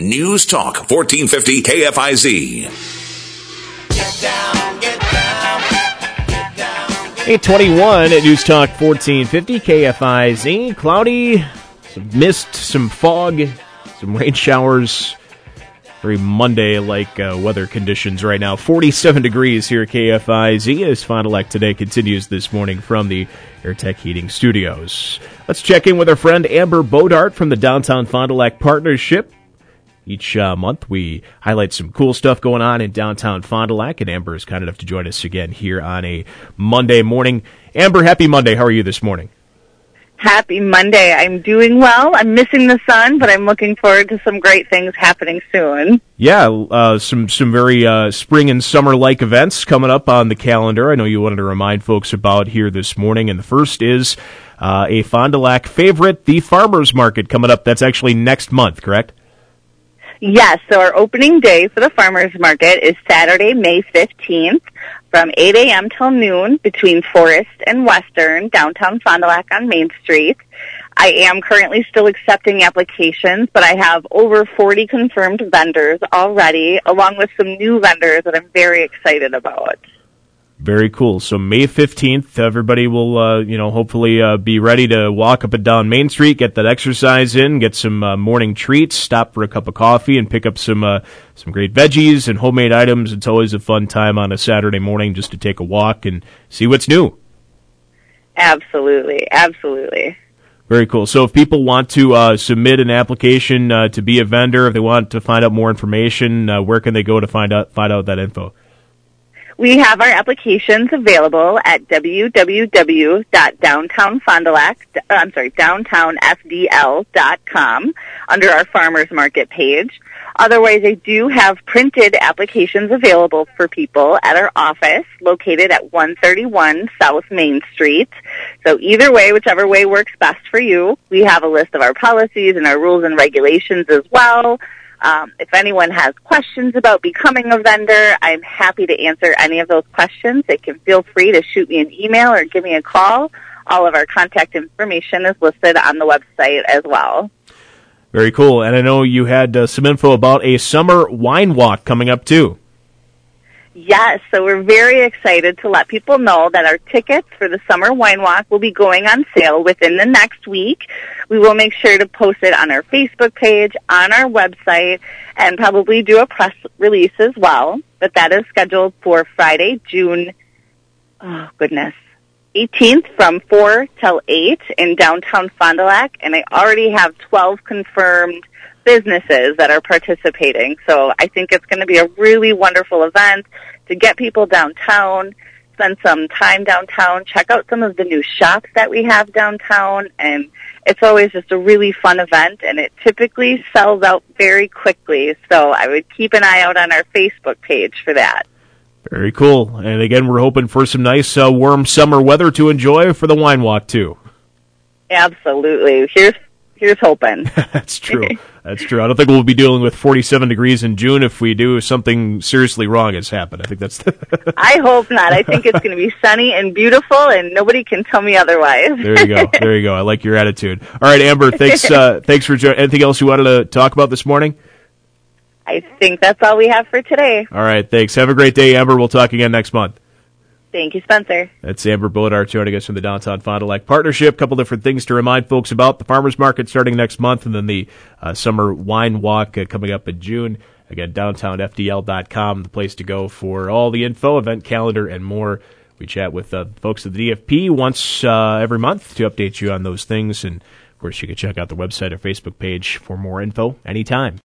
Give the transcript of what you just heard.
News Talk 1450 KFIZ. Get down, get down, get down. 8:21 at News Talk 1450 KFIZ. Cloudy, some mist, some fog, some rain showers. Very Monday-like weather conditions right now. 47 degrees here at KFIZ as Fond du Lac today continues this morning from the AirTech Heating Studios. Let's check in with our friend Amber Bodart from the Downtown Fond du Lac Partnership. Each month we highlight some cool stuff going on in downtown Fond du Lac, and Amber is kind enough to join us again here on a Monday morning. Amber, happy Monday. How are you this morning? Happy Monday. I'm doing well. I'm missing the sun, but I'm looking forward to some great things happening soon. Yeah, some very spring and summer-like events coming up on the calendar. I know you wanted to remind folks about here this morning, and the first is a Fond du Lac favorite, the Farmers Market, coming up. That's actually next month, correct? Yes, so our opening day for the Farmers Market is Saturday, May 15th from 8 a.m. till noon between Forest and Western, downtown Fond du Lac on Main Street. I am currently still accepting applications, but I have over 40 confirmed vendors already, along with some new vendors that I'm very excited about. Very cool. So May 15th, everybody will, hopefully be ready to walk up and down Main Street, get that exercise in, get some morning treats, stop for a cup of coffee, and pick up some great veggies and homemade items. It's always a fun time on a Saturday morning just to take a walk and see what's new. Absolutely, absolutely. Very cool. So if people want to submit an application to be a vendor, if they want to find out more information, where can they go to find out that info? We have our applications available at downtownfdl.com under our Farmers Market page. Otherwise, I do have printed applications available for people at our office located at 131 South Main Street. So either way, whichever way works best for you, we have a list of our policies and our rules and regulations as well. If anyone has questions about becoming a vendor, I'm happy to answer any of those questions. They can feel free to shoot me an email or give me a call. All of our contact information is listed on the website as well. Very cool. And I know you had some info about a summer wine walk coming up, too. Yes, so we're very excited to let people know that our tickets for the Summer Wine Walk will be going on sale within the next week. We will make sure to post it on our Facebook page, on our website, and probably do a press release as well. But that is scheduled for Friday, June 18th from 4 till 8 in downtown Fond du Lac, and I already have 12 confirmed businesses that are participating. So I think it's going to be a really wonderful event to get people downtown, spend some time downtown, check out some of the new shops that we have downtown, and it's always just a really fun event, and it typically sells out very quickly. So I would keep an eye out on our Facebook page for that. Very cool. And again, we're hoping for some nice warm summer weather to enjoy for the wine walk, too. Absolutely. Here's hoping. That's true. That's true. I don't think we'll be dealing with 47 degrees in June. If we do, something seriously wrong has happened. I think that's... I hope not. I think it's going to be sunny and beautiful, and nobody can tell me otherwise. There you go. There you go. I like your attitude. All right, Amber, thanks for joining. Anything else you wanted to talk about this morning? I think that's all we have for today. All right, thanks. Have a great day, Amber. We'll talk again next month. Thank you, Spencer. That's Amber Bodart joining us from the Downtown Fond du Lac Partnership. A couple different things to remind folks about. The Farmers Market starting next month, and then the Summer Wine Walk coming up in June. Again, downtownfdl.com, the place to go for all the info, event calendar, and more. We chat with folks at the DFP once every month to update you on those things. And, of course, you can check out the website or Facebook page for more info anytime.